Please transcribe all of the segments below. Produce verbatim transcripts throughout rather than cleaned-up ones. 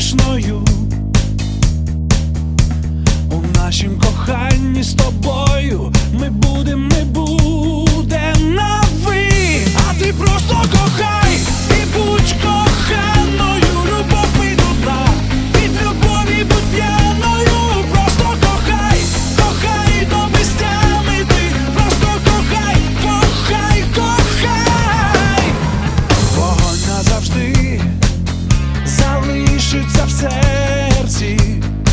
вічною. У нашім коханні з тобою ми будем, не буде на ви. А ти просто кохай і будь коханою. Любов ми туди, від любові будь п'яною. Просто кохай, кохай до безтями ти. Просто кохай, кохай, кохай. Вогонь назавжди залишиться в серці.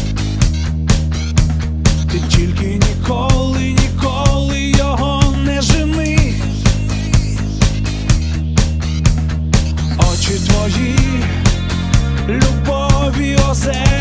Ти тільки ніколи, ніколи його не жени. Очі твої любові озер.